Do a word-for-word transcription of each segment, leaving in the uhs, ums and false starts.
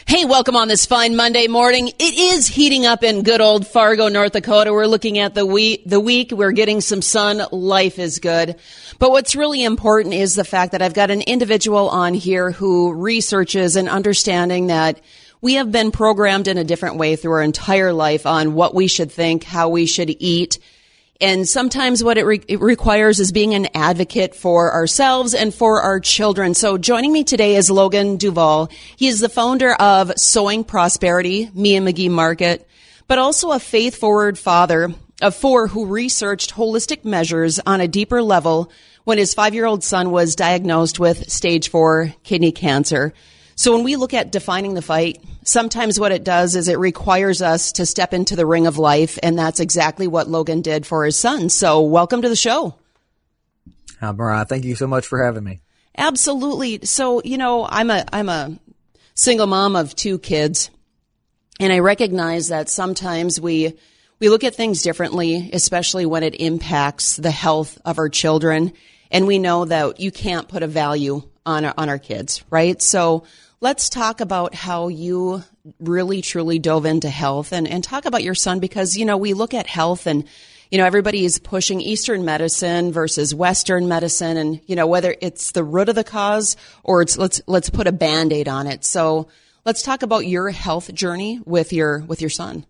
Hey, welcome on this fine Monday morning. It is heating up in good old Fargo, North Dakota. We're looking at the week, the week. We're getting some sun. Life is good. But what's really important is the fact that I've got an individual on here who researches and understanding that we have been programmed in a different way through our entire life on what we should think, how we should eat. And sometimes what it, re- it requires is being an advocate for ourselves and for our children. So joining me today is Logan Duval. He is the founder of Sowing Prosperity, Mia McGee Market, but also a faith-forward father of four who researched holistic measures on a deeper level when his five-year-old son was diagnosed with stage four kidney cancer. So when we look at defining the fight, sometimes what it does is it requires us to step into the ring of life, and that's exactly what Logan did for his son. So welcome to the show. Hi, Mariah. Thank you so much for having me. Absolutely. So, you know, I'm a I'm a single mom of two kids, and I recognize that sometimes we we look at things differently, especially when it impacts the health of our children, and we know that you can't put a value on our, on our kids, right? So let's talk about how you really, truly dove into health and, and talk about your son because, you know, we look at health and, you know, everybody is pushing Eastern medicine versus Western medicine and, you know, whether it's the root of the cause or it's let's let's put a Band-Aid on it. So let's talk about your health journey with your with your son.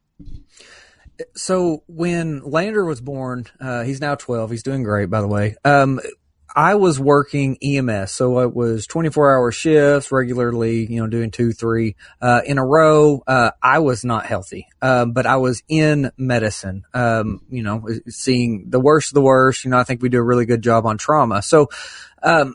So when Lander was born, uh, he's now twelve. He's doing great, by the way. Um, I was working E M S, so it was twenty-four hour shifts regularly, you know, doing two, three, uh, in a row. Uh, I was not healthy, um, but I was in medicine, um, you know, seeing the worst of the worst. You know, I think we do a really good job on trauma. So, um,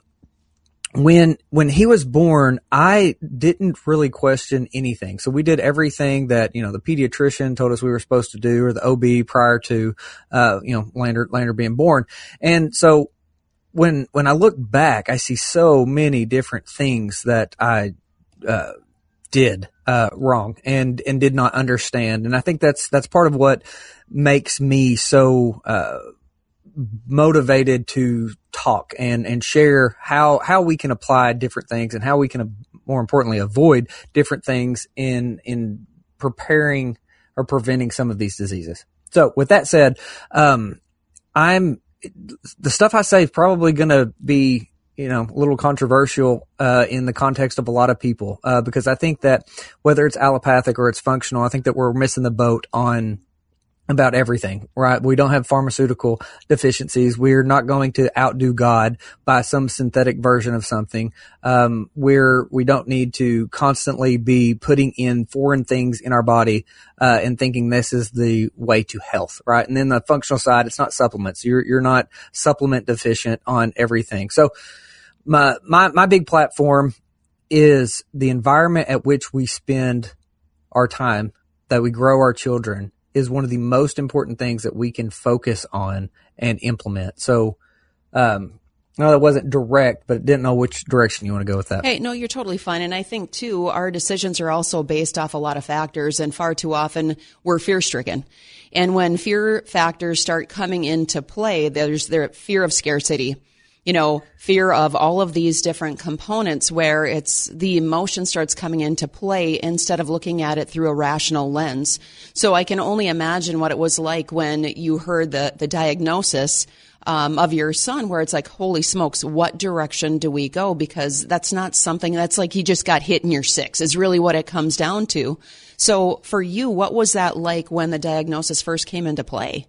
when, when he was born, I didn't really question anything. So we did everything that, you know, the pediatrician told us we were supposed to do or the O B prior to, uh, you know, Lander, Lander being born. And so, When, when I look back, I see so many different things that I, uh, did, uh, wrong and, and did not understand. And I think that's, that's part of what makes me so, uh, motivated to talk and, and share how, how we can apply different things and how we can, more importantly, avoid different things in, in preparing or preventing some of these diseases. So with that said, um, I'm, the stuff I say is probably going to be, you know, a little controversial, uh, in the context of a lot of people, uh, because I think that whether it's allopathic or it's functional, I think that we're missing the boat on about everything, right? We don't have pharmaceutical deficiencies. We're not going to outdo God by some synthetic version of something. Um, we're, we don't need to constantly be putting in foreign things in our body, uh, and thinking this is the way to health, right? And then the functional side, it's not supplements. You're, you're not supplement deficient on everything. So my, my, my big platform is the environment at which we spend our time, that we grow our children, is one of the most important things that we can focus on and implement. So, um, no, that wasn't direct, but didn't know which direction you want to go with that. Hey, no, you're totally fine. And I think, too, our decisions are also based off a lot of factors, and far too often we're fear-stricken. And when fear factors start coming into play, there's the fear of scarcity. You know, fear of all of these different components where it's the emotion starts coming into play instead of looking at it through a rational lens. So I can only imagine what it was like when you heard the, the diagnosis um, of your son, where it's like, holy smokes, what direction do we go? Because that's not something that's like he just got hit in your six is really what it comes down to. So for you, what was that like when the diagnosis first came into play?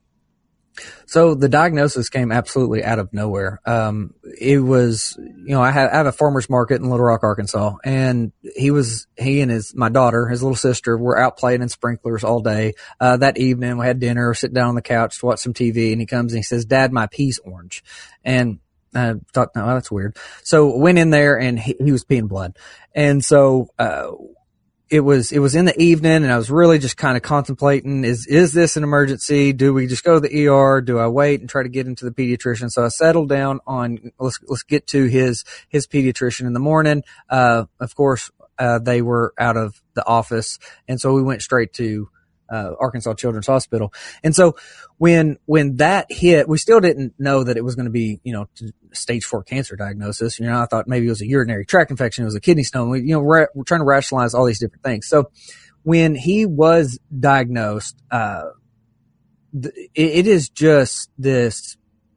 So the diagnosis came absolutely out of nowhere. Um, it was, you know, I have, I have a farmer's market in Little Rock, Arkansas, and he was, he and his, my daughter, his little sister, were out playing in sprinklers all day. Uh, that evening we had dinner, sit down on the couch to watch some T V, and he comes and he says, "Dad, my pee's orange." And I thought, no, that's weird. So went in there and he, he was peeing blood. And so, uh, It was, it was in the evening and I was really just kind of contemplating, is, is this an emergency? Do we just go to the E R? Do I wait and try to get into the pediatrician? So I settled down on, let's, let's get to his, his pediatrician in the morning. Uh, of course, uh, they were out of the office. And so we went straight to, uh, Arkansas Children's Hospital. And so when, when that hit, we still didn't know that it was going to be, you know, stage four cancer diagnosis. You know, I thought maybe it was a urinary tract infection. It was a kidney stone. We, you know, we're, we're trying to rationalize all these different things. So when he was diagnosed, uh, th- it, it is just this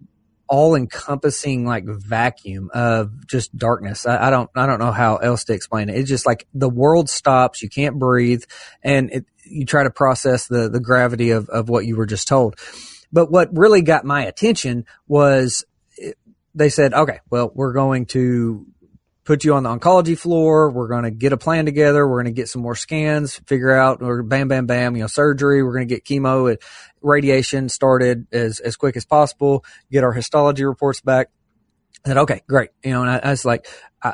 all-encompassing like vacuum of just darkness. I, I don't, I don't know how else to explain it. It's just like the world stops. You can't breathe, and it, you try to process the the gravity of of what you were just told. But what really got my attention was it, they said, okay, well, we're going to put you on the oncology floor. We're going to get a plan together. We're going to get some more scans, figure out, or bam, bam, bam, you know, surgery. We're going to get chemo and radiation started as, as quick as possible, get our histology reports back. I said, okay, great. You know, and I, I was like, I,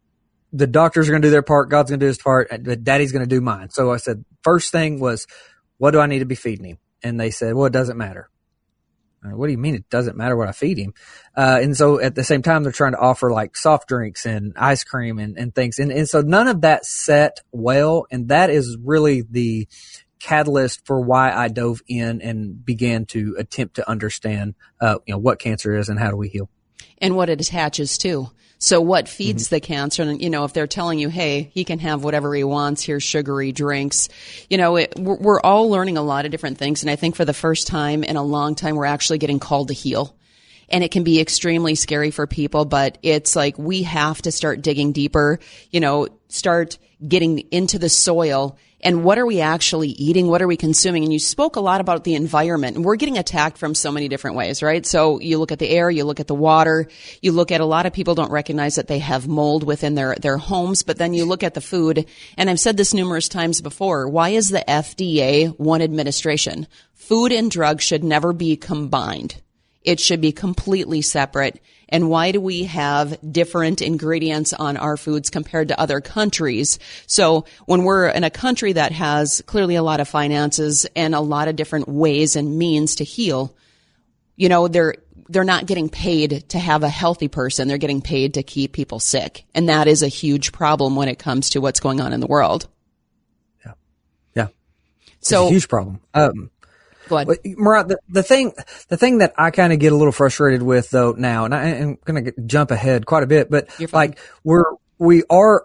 the doctors are going to do their part. God's going to do his part, but daddy's going to do mine. So I said, first thing was, what do I need to be feeding him? And they said, well, it doesn't matter. What do you mean it doesn't matter what I feed him? Uh, and so at the same time, they're trying to offer like soft drinks and ice cream and, and things. And, and so none of that set well. And that is really the catalyst for why I dove in and began to attempt to understand, uh, you know, what cancer is and how do we heal. And what it attaches to. So what feeds mm-hmm. the cancer? And, you know, if they're telling you, hey, he can have whatever he wants, here's sugary drinks, you know, it, we're, we're all learning a lot of different things. And I think for the first time in a long time, we're actually getting called to heal. And it can be extremely scary for people, but it's like we have to start digging deeper, you know, start getting into the soil. And what are we actually eating? What are we consuming? And you spoke a lot about the environment, and we're getting attacked from so many different ways, right? So you look at the air, you look at the water, you look at a lot of people don't recognize that they have mold within their, their homes, but then you look at the food. And I've said this numerous times before. Why is the F D A one administration? Food and drugs should never be combined. It should be completely separate. And why do we have different ingredients on our foods compared to other countries? So when we're in a country that has clearly a lot of finances and a lot of different ways and means to heal, you know, they're, they're not getting paid to have a healthy person. They're getting paid to keep people sick. And that is a huge problem when it comes to what's going on in the world. Yeah. Yeah. So it's a huge problem. Um, Go ahead. Marat, the, the thing, the thing that I kind of get a little frustrated with though now, and I, I'm going to jump ahead quite a bit, but like we're, we are,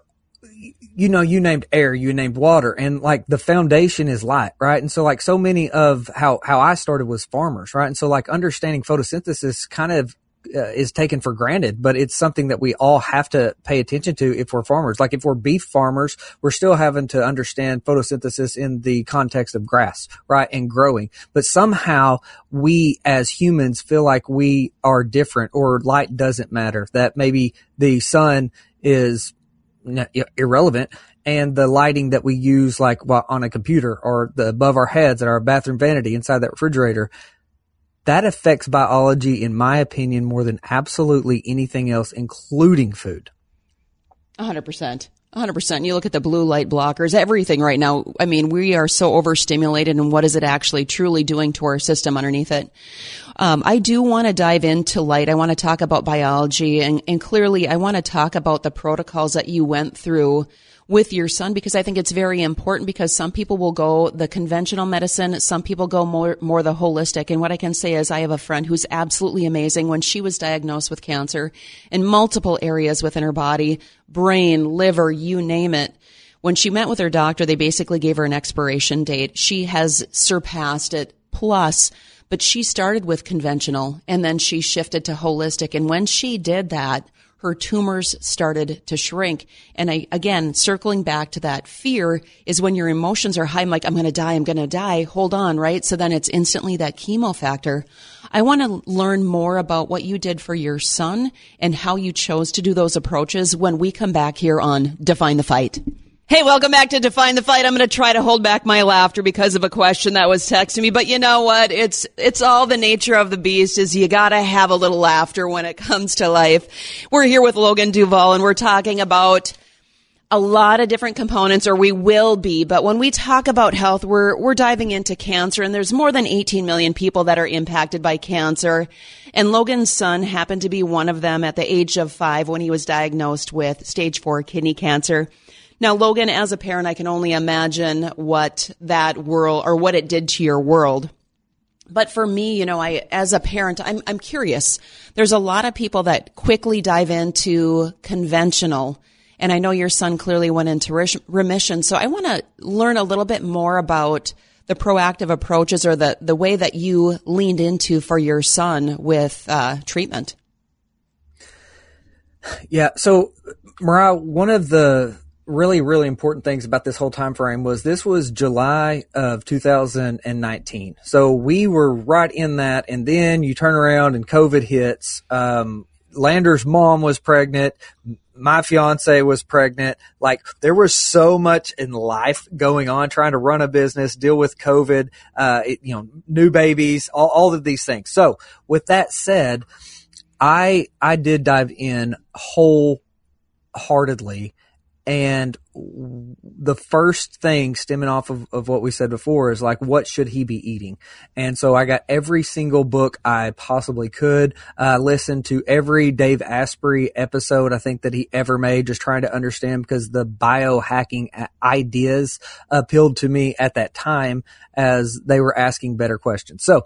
you know, you named air, you named water, and like the foundation is light, right? And so like so many of how, how I started was farmers, right? And so like understanding photosynthesis kind of uh, is taken for granted, but it's something that we all have to pay attention to if we're farmers. Like if we're beef farmers, we're still having to understand photosynthesis in the context of grass, right? And growing. But somehow we as humans feel like we are different, or light doesn't matter, that maybe the sun is irrelevant, and the lighting that we use like on a computer or the above our heads at our bathroom vanity inside that refrigerator, that affects biology, in my opinion, more than absolutely anything else, including food. A hundred percent. A hundred percent. You look at the blue light blockers, everything right now. I mean, we are so overstimulated, and what is it actually truly doing to our system underneath it? Um, I do want to dive into light. I want to talk about biology, and, and clearly I want to talk about the protocols that you went through with your son, because I think it's very important, because some people will go the conventional medicine. Some people go more, more the holistic. And what I can say is I have a friend who's absolutely amazing. When she was diagnosed with cancer in multiple areas within her body, brain, liver, you name it, when she met with her doctor, they basically gave her an expiration date. She has surpassed it plus, but she started with conventional and then she shifted to holistic. And when she did that, her tumors started to shrink. And I, again, circling back to that fear is when your emotions are high. I'm like, I'm going to die. I'm going to die. Hold on. Right. So then it's instantly that chemo factor. I want to learn more about what you did for your son and how you chose to do those approaches when we come back here on Define the Fight. Hey, welcome back to Define the Fight. I'm going to try to hold back my laughter because of a question that was texted me. But you know what? It's it's all the nature of the beast is you got to have a little laughter when it comes to life. We're here with Logan Duvall, and we're talking about a lot of different components, or we will be. But when we talk about health, we're we're diving into cancer, and there's more than eighteen million people that are impacted by cancer. And Logan's son happened to be one of them at the age of five when he was diagnosed with stage four kidney cancer. Now, Logan, as a parent, I can only imagine what that world or what it did to your world. But for me, you know, I, as a parent, I'm, I'm curious. There's a lot of people that quickly dive into conventional. And I know your son clearly went into remission. So I want to learn a little bit more about the proactive approaches or the, the way that you leaned into for your son with uh, treatment. Yeah. So, Mariah, one of the really, really important things about this whole time frame was this was July of two thousand nineteen. So we were right in that. And then you turn around and COVID hits. Um, Lander's mom was pregnant. My fiance was pregnant. Like, there was so much in life going on, trying to run a business, deal with COVID, uh, it, you know, new babies, all, all of these things. So with that said, I, I did dive in wholeheartedly. And the first thing stemming off of, of what we said before is like, what should he be eating? And so I got every single book I possibly could, uh, listened to every Dave Asprey episode I think that he ever made, just trying to understand, because the biohacking ideas appealed to me at that time as they were asking better questions. So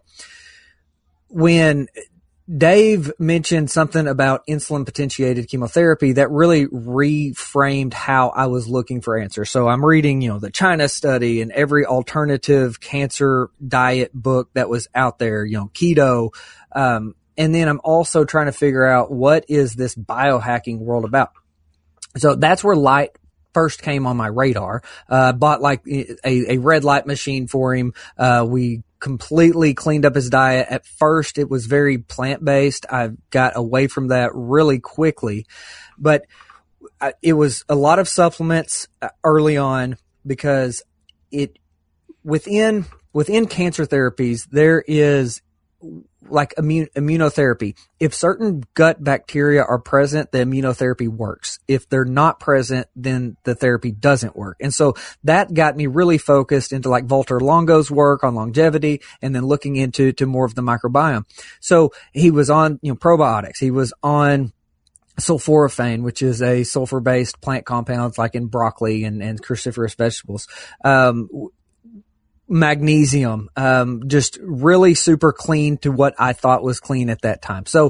when Dave mentioned something about insulin potentiated chemotherapy that really reframed how I was looking for answers. So I'm reading, you know, the China study and every alternative cancer diet book that was out there, you know, keto. Um, and then I'm also trying to figure out, what is this biohacking world about? So that's where light first came on my radar. Uh, bought like a, a red light machine for him. Uh, we completely cleaned up his diet. At first, it was very plant-based. I got away from that really quickly, but it was a lot of supplements early on, because it within within cancer therapies, there is like immune, immunotherapy. If certain gut bacteria are present, the immunotherapy works. If they're not present, then the therapy doesn't work. And so that got me really focused into like Walter Longo's work on longevity, and then looking into to more of the microbiome. So he was on, you know, probiotics. He was on sulforaphane, which is a sulfur-based plant compound like in broccoli and, and cruciferous vegetables. Um, magnesium, um, just really super clean to what I thought was clean at that time. So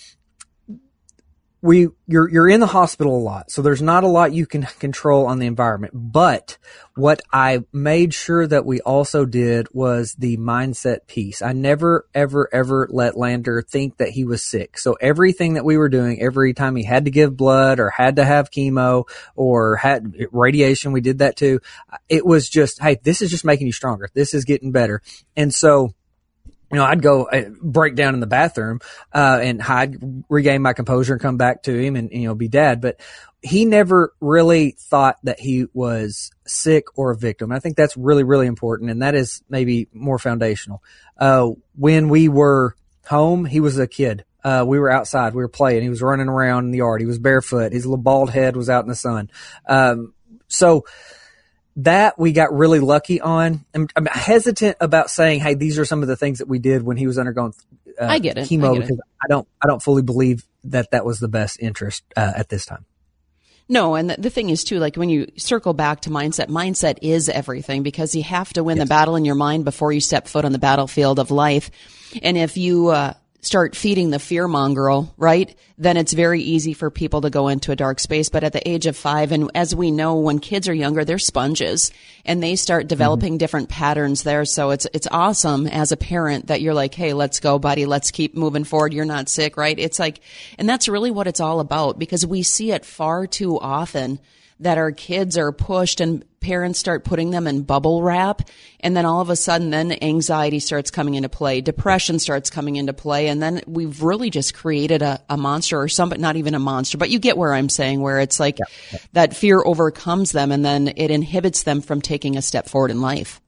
we, you're, you're in the hospital a lot. So there's not a lot you can control on the environment. But what I made sure that we also did was the mindset piece. I never, ever, ever let Lander think that he was sick. So everything that we were doing, every time he had to give blood or had to have chemo or had radiation, we did that too. It was just, hey, this is just making you stronger. This is getting better. And so, you know, I'd go uh, break down in the bathroom, uh, and hide, regain my composure and come back to him and, you know, be dad. But he never really thought that he was sick or a victim. I think that's really, really important. And that is maybe more foundational. Uh, when we were home, he was a kid. Uh, we were outside, we were playing. He was running around in the yard. He was barefoot. His little bald head was out in the sun. Um, so, that we got really lucky on. I'm, I'm hesitant about saying, hey, these are some of the things that we did when he was undergoing uh, I get it. chemo, I get because it. I don't, I don't fully believe that that was the best interest uh, at this time. No, and the, the thing is too, like when you circle back to mindset, mindset is everything, because you have to win yes. the battle in your mind before you step foot on the battlefield of life. And if you uh, start feeding the fear mongrel, right, then it's very easy for people to go into a dark space. But at the age of five, and as we know, when kids are younger, they're sponges and they start developing mm-hmm. different patterns there. So it's, it's awesome as a parent that you're like, hey, let's go, buddy. Let's keep moving forward. You're not sick, right? It's like, and that's really what it's all about, because we see it far too often that our kids are pushed and parents start putting them in bubble wrap. And then all of a sudden, then anxiety starts coming into play. Depression starts coming into play. And then we've really just created a, a monster, or some, but not even a monster. But you get where I'm saying, where it's like yeah. that fear overcomes them and then it inhibits them from taking a step forward in life.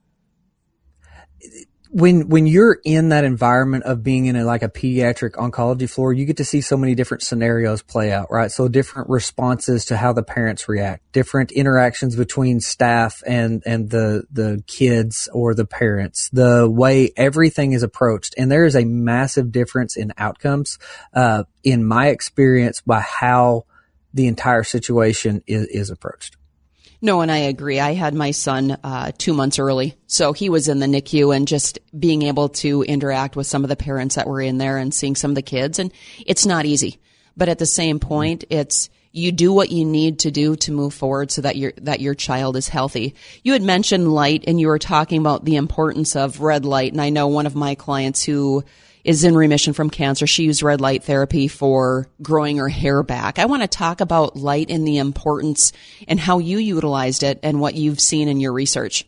When, when you're in that environment of being in a, like a pediatric oncology floor, you get to see so many different scenarios play out, right? So different responses to how the parents react, different interactions between staff and, and the, the kids or the parents, the way everything is approached. And there is a massive difference in outcomes, uh, in my experience, by how the entire situation is, is approached. No, and I agree. I had my son uh, two months early, so he was in the N I C U, and just being able to interact with some of the parents that were in there and seeing some of the kids, and it's not easy. But at the same point, it's you do what you need to do to move forward so that your that your child is healthy. You had mentioned light, and you were talking about the importance of red light, and I know one of my clients who is in remission from cancer. She used red light therapy for growing her hair back. I want to talk about light and the importance and how you utilized it and what you've seen in your research.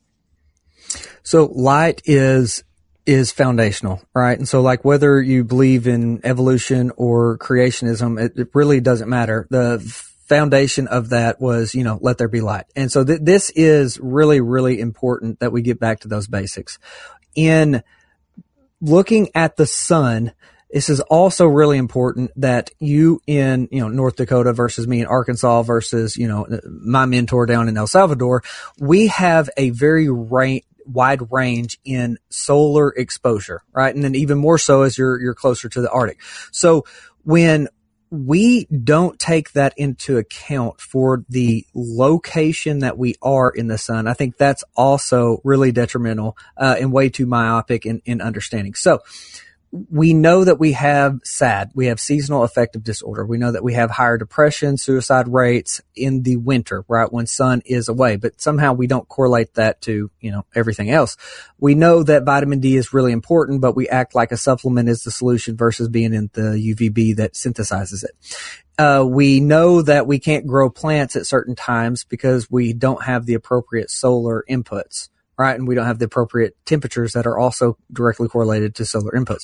So light is is foundational, right? And so like whether you believe in evolution or creationism, it, it really doesn't matter. The foundation of that was, you know, let there be light. And so th- this is really, really important that we get back to those basics. In looking at the sun, this is also really important that you in, you know, North Dakota versus me in Arkansas versus, you know, my mentor down in El Salvador, we have a very ra- wide range in solar exposure, right? And then even more so as you're, you're closer to the Arctic. So when we don't take that into account for the location that we are in the sun, I think that's also really detrimental uh, and way too myopic in, in understanding. So we know that we have S A D, we have seasonal affective disorder. We know that we have higher depression, suicide rates in the winter, right, when sun is away. But somehow we don't correlate that to, you know, everything else. We know that vitamin D is really important, but we act like a supplement is the solution versus being in the U V B that synthesizes it. Uh, we know that we can't grow plants at certain times because we don't have the appropriate solar inputs. Right. And we don't have the appropriate temperatures that are also directly correlated to solar inputs.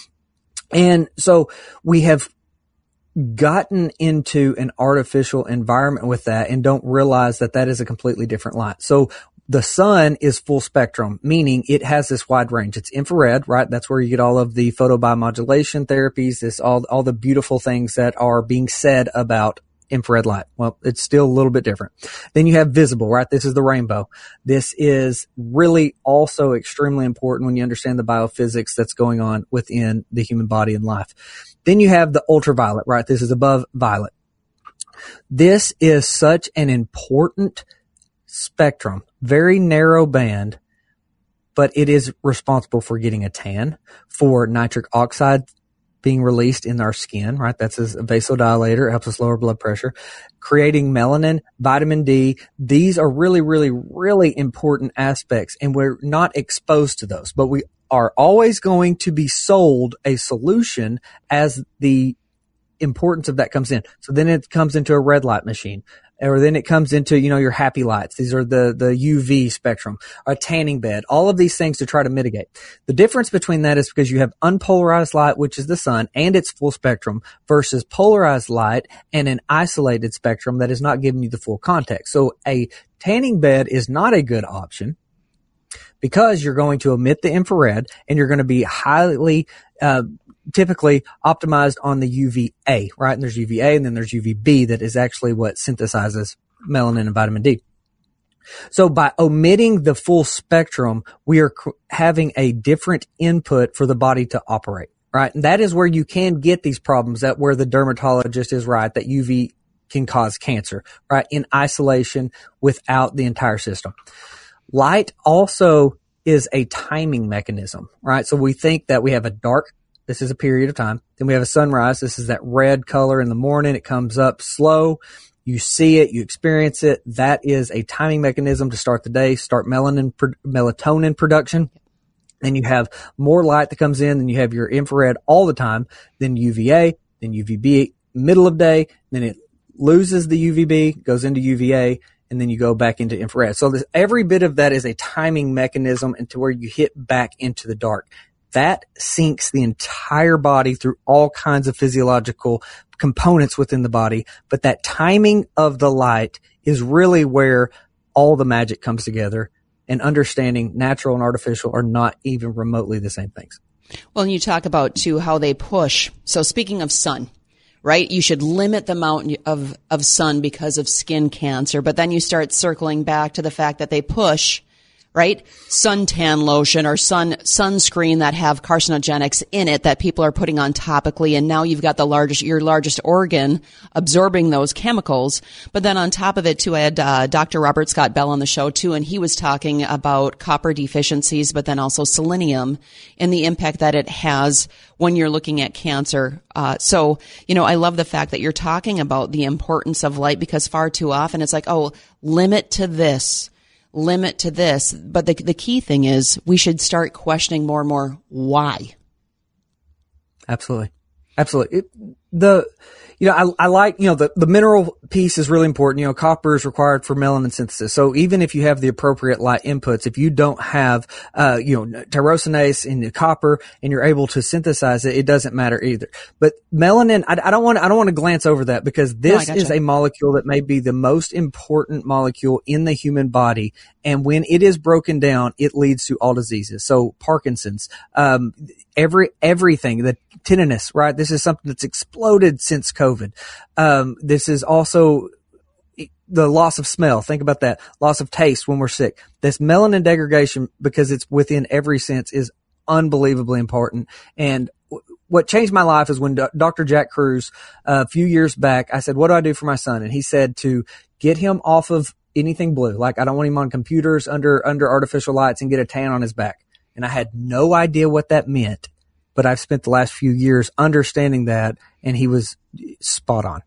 And so we have gotten into an artificial environment with that and don't realize that that is a completely different light. So the sun is full spectrum, meaning it has this wide range. It's infrared, right? That's where you get all of the photobiomodulation therapies, this all, all the beautiful things that are being said about infrared light. Well, it's still a little bit different. Then you have visible, right? This is the rainbow. This is really also extremely important when you understand the biophysics that's going on within the human body and life. Then you have the ultraviolet, right? This is above violet. This is such an important spectrum, very narrow band, but it is responsible for getting a tan, for nitric oxide being released in our skin, right? That's a vasodilator. It helps us lower blood pressure. Creating melanin, vitamin D. These are really, really, really important aspects, and we're not exposed to those, but we are always going to be sold a solution as the importance of that comes in. So then it comes into a red light machine. Or then it comes into, you know, your happy lights. These are the, the U V spectrum, a tanning bed, all of these things to try to mitigate. The difference between that is because you have unpolarized light, which is the sun, and its full spectrum, versus polarized light and an isolated spectrum that is not giving you the full context. So a tanning bed is not a good option because you're going to emit the infrared and you're going to be highly, uh, typically optimized on the U V A, right? And there's U V A and then there's U V B that is actually what synthesizes melanin and vitamin D. So by omitting the full spectrum, we are cr- having a different input for the body to operate, right? And that is where you can get these problems, that where the dermatologist is right, that U V can cause cancer, right? In isolation without the entire system. Light also is a timing mechanism, right? So we think that we have a dark, this is a period of time. Then we have a sunrise. This is that red color in the morning. It comes up slow. You see it, you experience it. That is a timing mechanism to start the day, start melanin, melatonin production. Then you have more light that comes in, then you have your infrared all the time, then U V A, then U V B, middle of day, then it loses the U V B, goes into U V A, and then you go back into infrared. So this, every bit of that is a timing mechanism into where you hit back into the dark. That syncs the entire body through all kinds of physiological components within the body. But that timing of the light is really where all the magic comes together, and understanding natural and artificial are not even remotely the same things. Well, and you talk about too how they push. So speaking of sun, right? You should limit the amount of, of sun because of skin cancer, but then you start circling back to the fact that they push, right? Suntan lotion or sun sunscreen that have carcinogenics in it that people are putting on topically. And now you've got the largest, your largest organ absorbing those chemicals. But then on top of it too, I had uh, Doctor Robert Scott Bell on the show too, and he was talking about copper deficiencies, but then also selenium and the impact that it has when you're looking at cancer. Uh, so, you know, I love the fact that you're talking about the importance of light, because far too often it's like, oh, limit to this. limit to this. But the the key thing is we should start questioning more and more why. Absolutely. Absolutely. It, the, you know, I, I like, you know, the, the mineral piece is really important. You know, copper is required for melanin synthesis. So even if you have the appropriate light inputs, if you don't have, uh, you know, tyrosinase in the copper and you're able to synthesize it, it doesn't matter either. But melanin, I, I don't want to, I don't want to glance over that, because this no, is a molecule that may be the most important molecule in the human body. And when it is broken down, it leads to all diseases. So Parkinson's, um, every, everything, the tinnitus, right? This is something that's exploded since COVID. Um, this is also the loss of smell. Think about that. Loss of taste when we're sick. This melanin degradation, because it's within every sense, is unbelievably important. And w- what changed my life is when D- Doctor Jack Cruz, uh, a few years back, I said, what do I do for my son? And he said to get him off of anything blue. Like, I don't want him on computers under, under artificial lights and get a tan on his back. And I had no idea what that meant, but I've spent the last few years understanding that, and he was spot on.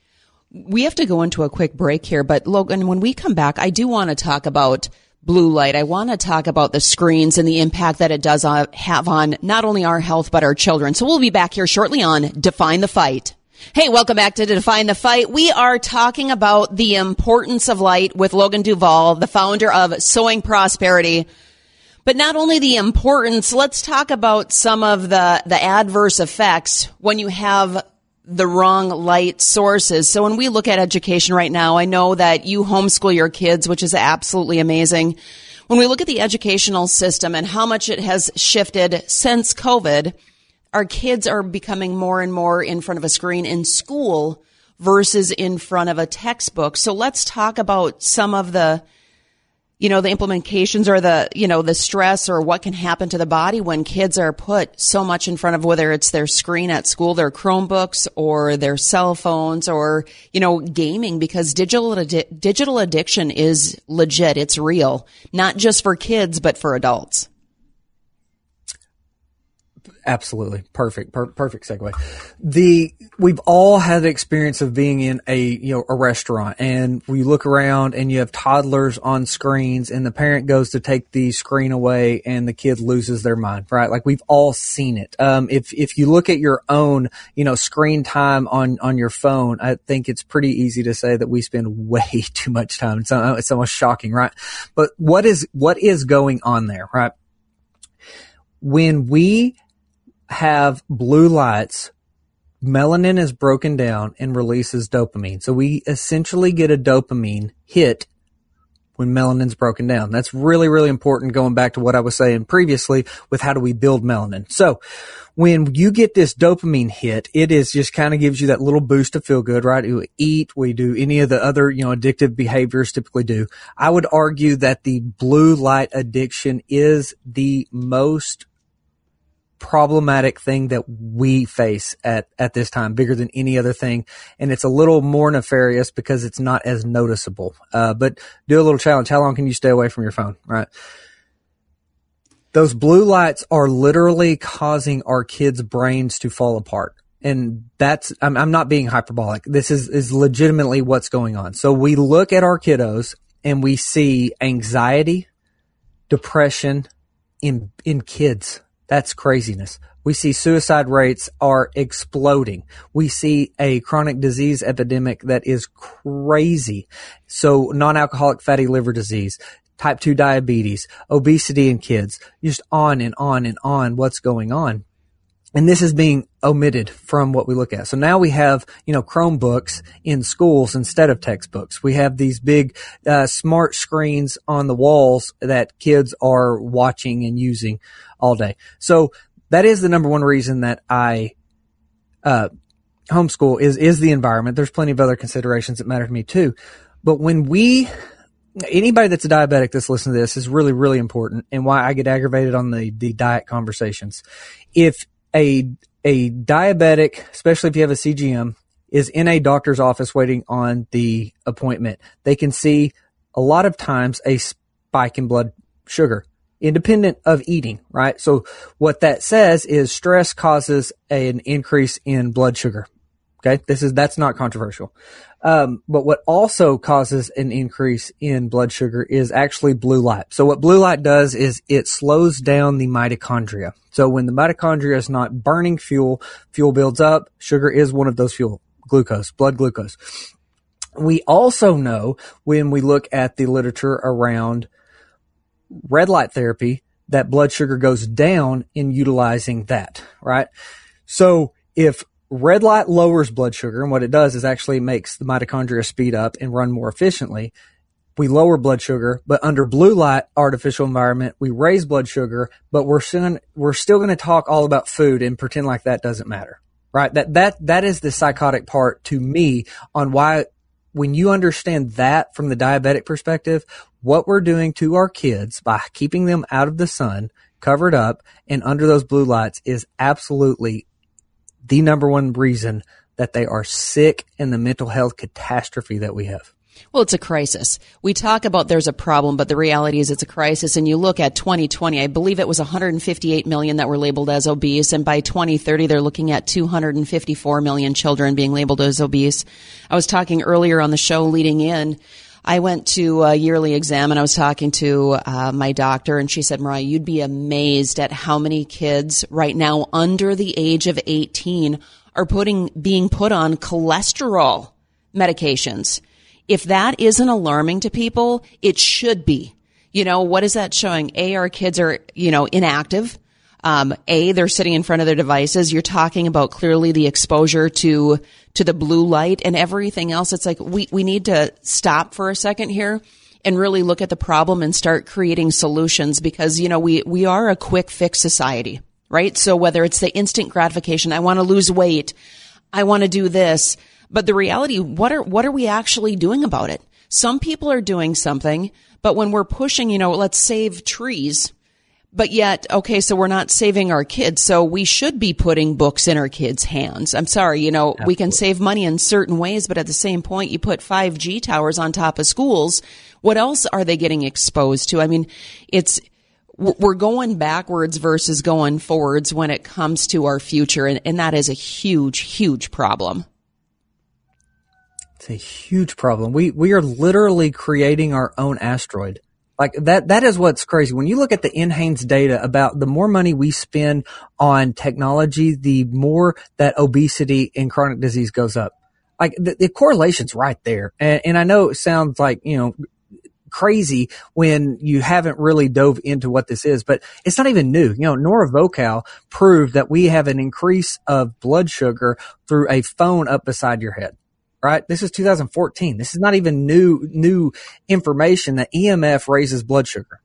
We have to go into a quick break here, but Logan, when we come back, I do want to talk about blue light. I want to talk about the screens and the impact that it does have on not only our health, but our children. So we'll be back here shortly on Define the Fight. Hey, welcome back to Define the Fight. We are talking about the importance of light with Logan Duvall, the founder of Sowing Prosperity. But not only the importance, let's talk about some of the, the adverse effects when you have the wrong light sources. So when we look at education right now, I know that you homeschool your kids, which is absolutely amazing. When we look at the educational system and how much it has shifted since COVID, our kids are becoming more and more in front of a screen in school versus in front of a textbook. So let's talk about some of the you know, the implications or the, you know, the stress or what can happen to the body when kids are put so much in front of, whether it's their screen at school, their Chromebooks or their cell phones or, you know, gaming, because digital, addi- digital addiction is legit. It's real, not just for kids, but for adults. Absolutely. Perfect. Per- perfect segue. The, we've all had the experience of being in a, you know, a restaurant, and we look around and you have toddlers on screens and the parent goes to take the screen away and the kid loses their mind, right? Like, we've all seen it. Um, if, if you look at your own, you know, screen time on, on your phone, I think it's pretty easy to say that we spend way too much time. It's, it's almost shocking, right? But what is, what is going on there, right? When we have blue lights, melanin is broken down and releases dopamine. So we essentially get a dopamine hit when melanin's broken down. That's really, really important, going back to what I was saying previously with how do we build melanin. So when you get this dopamine hit, it is just kind of gives you that little boost to feel good, right? We eat, we do any of the other, you know, addictive behaviors typically do. I would argue that the blue light addiction is the most problematic thing that we face at, at this time, bigger than any other thing. And it's a little more nefarious because it's not as noticeable. Uh, but do a little challenge. How long can you stay away from your phone, right? Those blue lights are literally causing our kids' brains to fall apart. And that's, I'm, I'm not being hyperbolic. This is, is legitimately what's going on. So we look at our kiddos and we see anxiety, depression in, in kids. That's craziness. We see suicide rates are exploding. We see a chronic disease epidemic that is crazy. So non-alcoholic fatty liver disease, type two diabetes, obesity in kids, just on and on and on what's going on. And this is being omitted from what we look at. So now we have, you know, Chromebooks in schools instead of textbooks. We have these big, uh, smart screens on the walls that kids are watching and using all day. So that is the number one reason that I, uh, homeschool is, is the environment. There's plenty of other considerations that matter to me too. But when we anybody that's a diabetic that's listening to this is really, really important, and why I get aggravated on the, the diet conversations. If a, a diabetic, especially if you have a C G M, is in a doctor's office waiting on the appointment, they can see a lot of times a spike in blood sugar, independent of eating, right? So what that says is stress causes an increase in blood sugar. Okay. This is, that's not controversial. Um, but what also causes an increase in blood sugar is actually blue light. So what blue light does is it slows down the mitochondria. So when the mitochondria is not burning fuel, fuel builds up. Sugar is one of those fuel, glucose, blood glucose. We also know when we look at the literature around red light therapy that blood sugar goes down in utilizing that, right? So if red light lowers blood sugar, and what it does is actually makes the mitochondria speed up and run more efficiently, we lower blood sugar. But under blue light artificial environment, we raise blood sugar, but we're still, we're still going to talk all about food and pretend like that doesn't matter, right? That, that, that is the psychotic part to me on why, when you understand that from the diabetic perspective, what we're doing to our kids by keeping them out of the sun, covered up and under those blue lights is absolutely the number one reason that they are sick and the mental health catastrophe that we have. Well, it's a crisis. We talk about there's a problem, but the reality is it's a crisis. And you look at twenty twenty, I believe it was one hundred fifty-eight million that were labeled as obese. And by twenty thirty, they're looking at two hundred fifty-four million children being labeled as obese. I was talking earlier on the show leading in. I went to a yearly exam and I was talking to uh, my doctor, and she said, Mariah, you'd be amazed at how many kids right now under the age of eighteen are putting being put on cholesterol medications. If that isn't alarming to people, it should be. You know, what is that showing? A, our kids are, you know, inactive. Um, A, they're sitting in front of their devices. You're talking about clearly the exposure to, to the blue light and everything else. It's like we, we need to stop for a second here and really look at the problem and start creating solutions, because, you know, we, we are a quick fix society, right? So whether it's the instant gratification, I want to lose weight, I want to do this. But the reality, what are, what are we actually doing about it? Some people are doing something, but when we're pushing, you know, let's save trees, but yet, okay, so we're not saving our kids. So we should be putting books in our kids' hands. I'm sorry, you know, Absolutely. We can save money in certain ways, but at the same point, you put five G towers on top of schools. What else are they getting exposed to? I mean, it's, we're going backwards versus going forwards when it comes to our future. And, and that is a huge, huge problem. It's a huge problem. We, we are literally creating our own asteroid. Like that, that is what's crazy. When you look at the NHANES data about the more money we spend on technology, the more that obesity and chronic disease goes up. Like the, the correlation's right there. And, and I know it sounds like, you know, crazy when you haven't really dove into what this is, but it's not even new. You know, Nora Vocal proved that we have an increase of blood sugar through a phone up beside your head. Right? This is two thousand fourteen. This is not even new, new information that E M F raises blood sugar.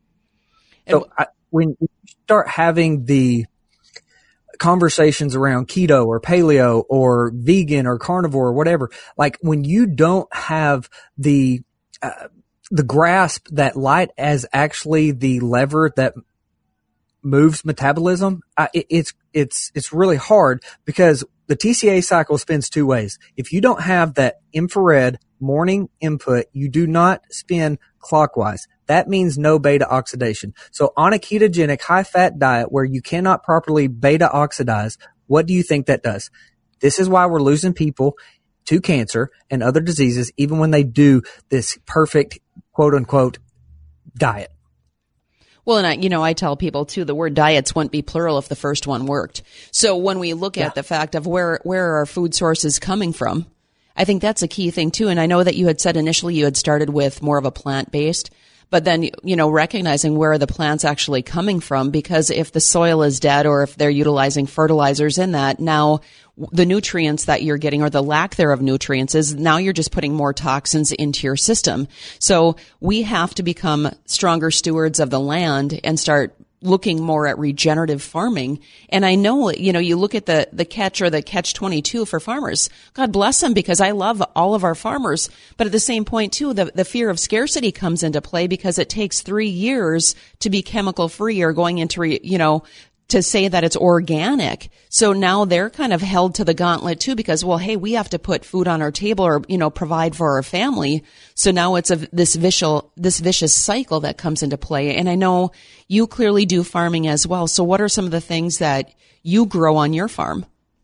So I, when you start having the conversations around keto or paleo or vegan or carnivore or whatever, like when you don't have the, uh, the grasp that light as actually the lever that moves metabolism, uh, it, it's, it's, it's really hard, because the T C A cycle spins two ways. If you don't have that infrared morning input, you do not spin clockwise. That means no beta oxidation. So on a ketogenic high fat diet where you cannot properly beta oxidize, what do you think that does? This is why we're losing people to cancer and other diseases, even when they do this perfect quote unquote diet. Well, and I, you know, I tell people too, the word diets wouldn't be plural if the first one worked. So when we look yeah. at the fact of where, where are our food sources coming from, I think that's a key thing too. And I know that you had said initially you had started with more of a plant-based, but then, you know, recognizing where are the plants actually coming from, because if the soil is dead or if they're utilizing fertilizers in that, now the nutrients that you're getting, or the lack thereof nutrients, is now you're just putting more toxins into your system. So we have to become stronger stewards of the land and start looking more at regenerative farming. And I know, you know, you look at the, the catch or the catch twenty-two for farmers. God bless them, because I love all of our farmers. But at the same point too, the, the fear of scarcity comes into play, because it takes three years to be chemical free or going into, re, you know, to say that it's organic. So now they're kind of held to the gauntlet too, because, well, hey, we have to put food on our table or, you know, provide for our family. So now it's a, this vicious, this vicious cycle that comes into play. And I know you clearly do farming as well. So what are some of the things that you grow on your farm?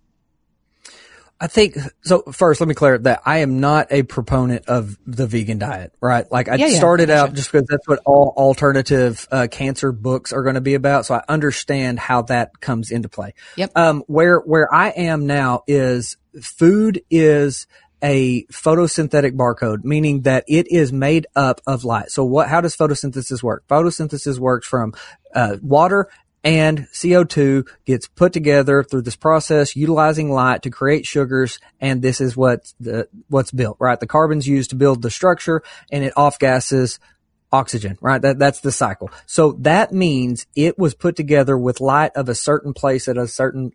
I think, so first, let me clear that I am not a proponent of the vegan diet, right? Like I yeah, yeah, started out just because that's what all alternative uh, cancer books are going to be about. So I understand how that comes into play. Yep. Um, where, where I am now is food is a photosynthetic barcode, meaning that it is made up of light. So what, how does photosynthesis work? Photosynthesis works from, uh, water and C O two gets put together through this process, utilizing light to create sugars, and this is what the, what's built, right? The carbon's used to build the structure, and it off-gasses oxygen, right? That, that's the cycle. So that means it was put together with light of a certain place at a certain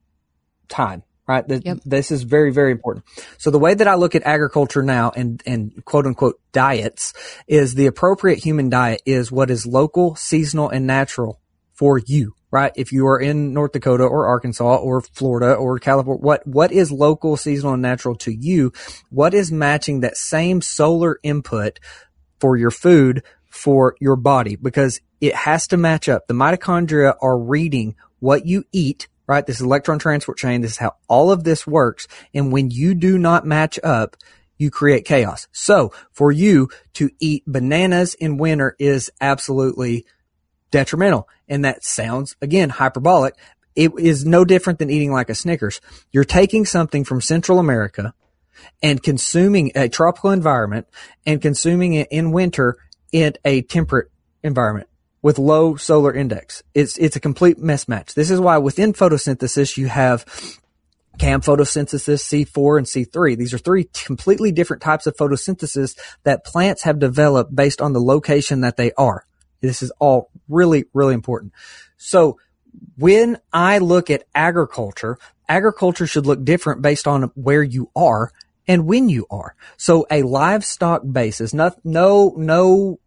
time, right? The, yep. This is very, very important. So the way that I look at agriculture now and, and quote unquote diets is the appropriate human diet is what is local, seasonal, and natural for you, right? If you are in North Dakota or Arkansas or Florida or California, what, what is local, seasonal, and natural to you? What is matching that same solar input for your food for your body? Because it has to match up. The mitochondria are reading what you eat, right? This is electron transport chain. This is how all of this works. And when you do not match up, you create chaos. So for you to eat bananas in winter is absolutely detrimental. And that sounds, again, hyperbolic. It is no different than eating like a Snickers. You're taking something from Central America and consuming a tropical environment and consuming it in winter in a temperate environment with low solar index. It's, it's a complete mismatch. This is why within photosynthesis, you have CAM photosynthesis, C four, and C three. These are three completely different types of photosynthesis that plants have developed based on the location that they are. This is all really, really important. So when I look at agriculture, agriculture should look different based on where you are and when you are. So a livestock basis, no, no, no,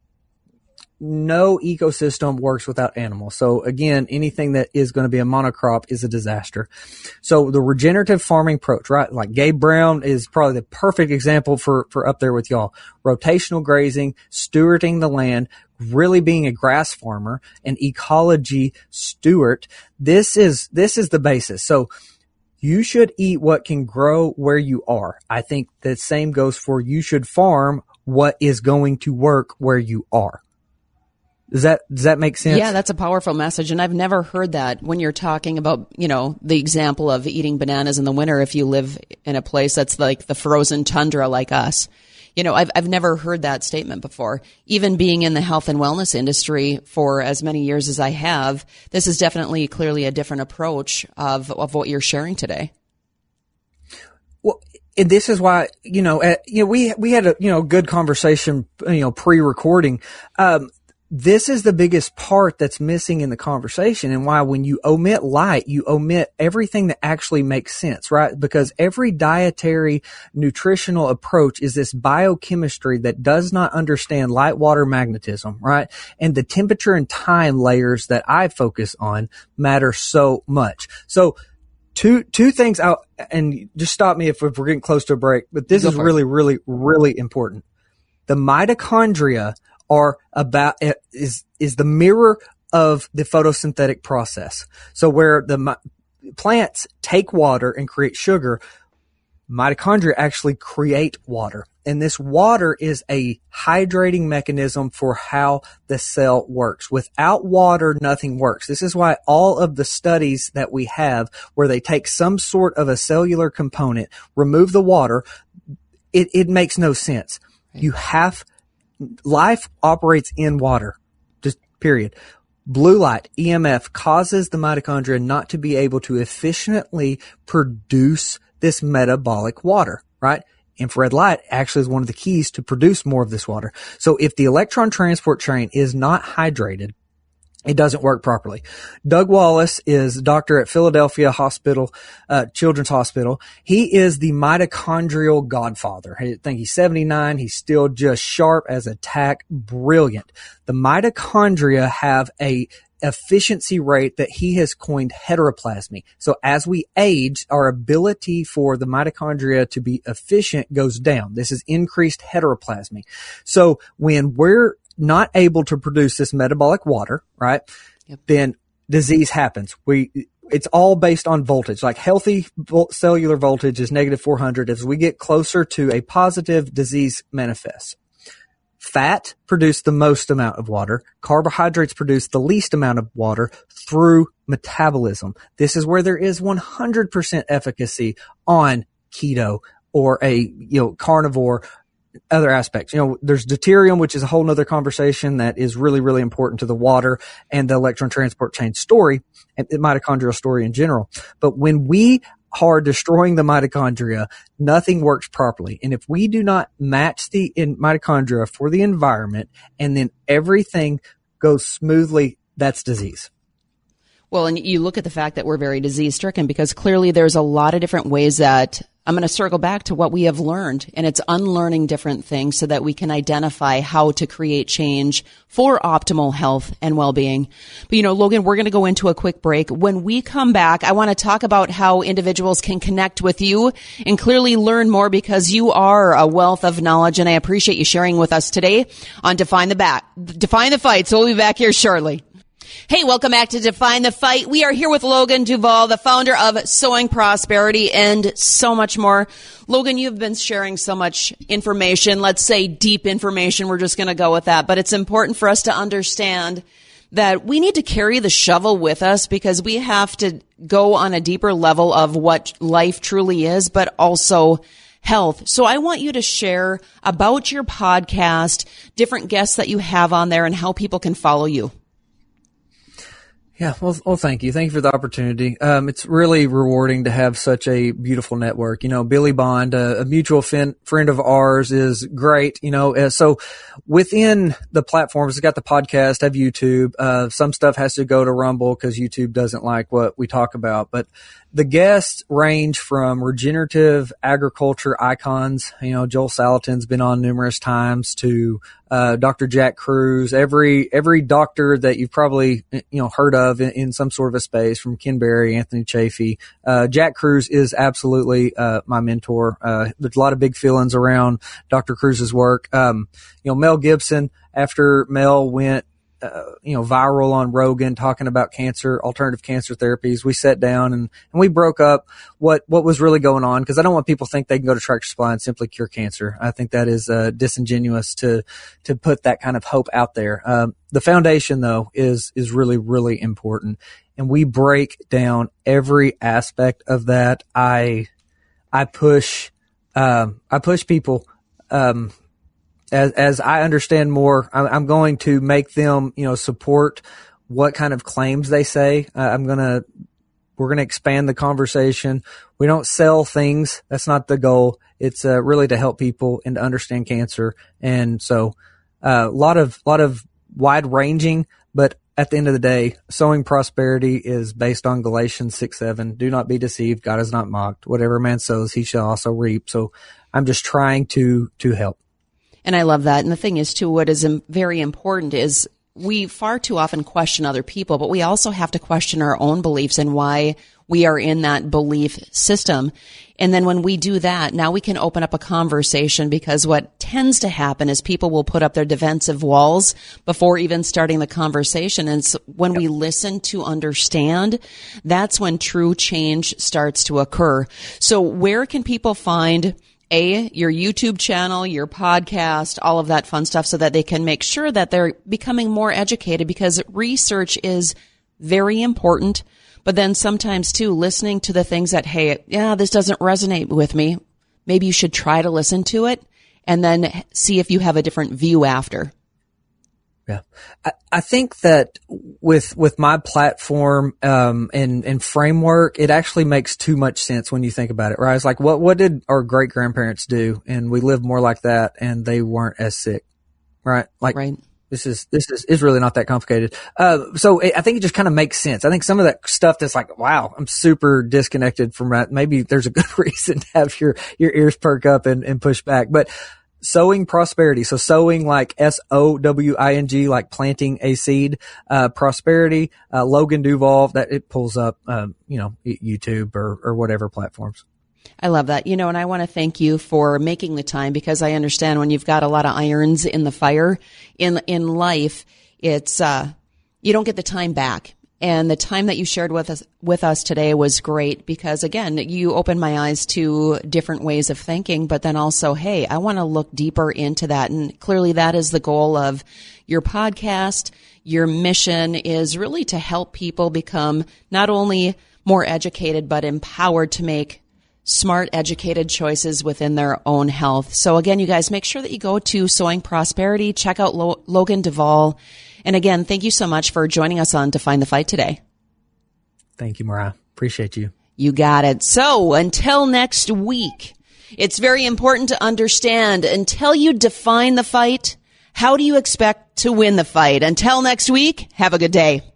no ecosystem works without animals. So again, anything that is going to be a monocrop is a disaster. So the regenerative farming approach, right? Like Gabe Brown is probably the perfect example for, for up there with y'all. Rotational grazing, stewarding the land, really being a grass farmer, an ecology steward. This is, this is the basis. So you should eat what can grow where you are. I think the same goes for you should farm what is going to work where you are. Does that, does that make sense? Yeah, that's a powerful message. And I've never heard that when you're talking about, you know, the example of eating bananas in the winter if you live in a place that's like the frozen tundra like us. You know, I've, I've never heard that statement before. Even being in the health and wellness industry for as many years as I have, this is definitely clearly a different approach of, of what you're sharing today. Well, and this is why, you know, uh, you know, we, we had a, you know, good conversation, you know, pre-recording. Um, This is the biggest part that's missing in the conversation, and why when you omit light, you omit everything that actually makes sense, right? Because every dietary nutritional approach is this biochemistry that does not understand light, water, magnetism, right? And the temperature and time layers that I focus on matter so much. So two, two things out, and just stop me if, if we're getting close to a break, but this is really, really, really important. The mitochondria are about, is, is the mirror of the photosynthetic process. So where the plants take water and create sugar, mitochondria actually create water. And this water is a hydrating mechanism for how the cell works. Without water, nothing works. This is why all of the studies that we have where they take some sort of a cellular component, remove the water, it, it makes no sense. You have life operates in water, just period. Blue light, E M F, causes the mitochondria not to be able to efficiently produce this metabolic water, right? Infrared light actually is one of the keys to produce more of this water. So if the electron transport chain is not hydrated, it doesn't work properly. Doug Wallace is a doctor at Philadelphia Hospital, uh, Children's Hospital. He is the mitochondrial godfather. I think he's seventy-nine. He's still just sharp as a tack. Brilliant. The mitochondria have a efficiency rate that he has coined heteroplasmy. So as we age, our ability for the mitochondria to be efficient goes down. This is increased heteroplasmy. So when we're not able to produce this metabolic water, right? Yep. Then disease happens. We, it's all based on voltage. Like healthy vo- cellular voltage is negative four hundred. As we get closer to a positive, disease manifests. Fat produce the most amount of water. Carbohydrates produce the least amount of water through metabolism. This is where there is one hundred percent efficacy on keto or a, you know, carnivore, other aspects. You know, there's deuterium, which is a whole nother conversation that is really, really important to the water and the electron transport chain story and the mitochondrial story in general. But when we are destroying the mitochondria, nothing works properly. And if we do not match the in mitochondria for the environment and then everything goes smoothly, that's disease. Well, and you look at the fact that we're very disease stricken because clearly there's a lot of different ways that I'm going to circle back to what we have learned, and it's unlearning different things so that we can identify how to create change for optimal health and well-being. But, you know, Logan, we're going to go into a quick break. When we come back, I want to talk about how individuals can connect with you and clearly learn more because you are a wealth of knowledge, and I appreciate you sharing with us today on Define the Back, Define the Fight. So we'll be back here shortly. Hey, welcome back to Define the Fight. We are here with Logan Duvall, the founder of Sowing Prosperity and so much more. Logan, you've been sharing so much information, let's say deep information. We're just going to go with that. But it's important for us to understand that we need to carry the shovel with us because we have to go on a deeper level of what life truly is, but also health. So I want you to share about your podcast, different guests that you have on there, and how people can follow you. Yeah, well, well, thank you. Thank you for the opportunity. Um, it's really rewarding to have such a beautiful network. You know, Billy Bond, a, a mutual fin- friend of ours, is great. You know, uh, so within the platforms, it's got the podcast, I have YouTube. Uh, some stuff has to go to Rumble because YouTube doesn't like what we talk about. But the guests range from regenerative agriculture icons. You know, Joel Salatin's been on numerous times to uh Doctor Jack Kruse, every every doctor that you've probably you know heard of in, in some sort of a space, from Ken Berry, Anthony Chafee. Uh Jack Kruse is absolutely uh my mentor. Uh there's a lot of big feelings around Doctor Kruse's work. Um you know, Mel Gibson, after Mel went Uh, you know, viral on Rogan talking about cancer, alternative cancer therapies, we sat down and, and we broke up what, what was really going on. Cause I don't want people to think they can go to Tractor Supply and simply cure cancer. I think that is, uh, disingenuous to, to put that kind of hope out there. Um, the foundation though is, is really, really important. And we break down every aspect of that. I, I push, um, I push people, um, As, as I understand more, I'm going to make them, you know, support what kind of claims they say. Uh, I'm going to, we're going to expand the conversation. We don't sell things. That's not the goal. It's uh, really to help people and to understand cancer. And so a uh, lot of, lot of wide ranging, but at the end of the day, Sowing Prosperity is based on Galatians six seven. Do not be deceived. God is not mocked. Whatever man sows, he shall also reap. So I'm just trying to, to help. And I love that. And the thing is, too, what is very important is we far too often question other people, but we also have to question our own beliefs and why we are in that belief system. And then when we do that, now we can open up a conversation, because what tends to happen is people will put up their defensive walls before even starting the conversation. And so when yep. we listen to understand, that's when true change starts to occur. So where can people find A, your YouTube channel, your podcast, all of that fun stuff, so that they can make sure that they're becoming more educated? Because research is very important, but then sometimes too, listening to the things that, hey, yeah, this doesn't resonate with me. Maybe you should try to listen to it and then see if you have a different view after. Yeah. I, I think that with, with my platform, um, and, and framework, it actually makes too much sense when you think about it, right? It's like, what, what did our great grandparents do? And we lived more like that and they weren't as sick, right? Like, right. This is, this is, is really not that complicated. Uh, so it, I think it just kind of makes sense. I think some of that stuff that's like, wow, I'm super disconnected from that. Maybe there's a good reason to have your, your ears perk up and, and push back. But sowing prosperity. So sowing like S O W I N G, like planting a seed, uh, prosperity, uh, Logan Duvall, that it pulls up, um, you know, YouTube or, or whatever platforms. I love that. You know, and I want to thank you for making the time, because I understand when you've got a lot of irons in the fire in, in life, it's, uh, you don't get the time back. And the time that you shared with us, with us today was great, because again, you opened my eyes to different ways of thinking, but then also, hey, I want to look deeper into that. And clearly that is the goal of your podcast. Your mission is really to help people become not only more educated, but empowered to make smart, educated choices within their own health. So again, you guys, make sure that you go to Sowing Prosperity, check out Lo- Logan Duvall. And again, thank you so much for joining us on Define the Fight today. Thank you, Mariah. Appreciate you. You got it. So until next week, it's very important to understand, until you define the fight, how do you expect to win the fight? Until next week, have a good day.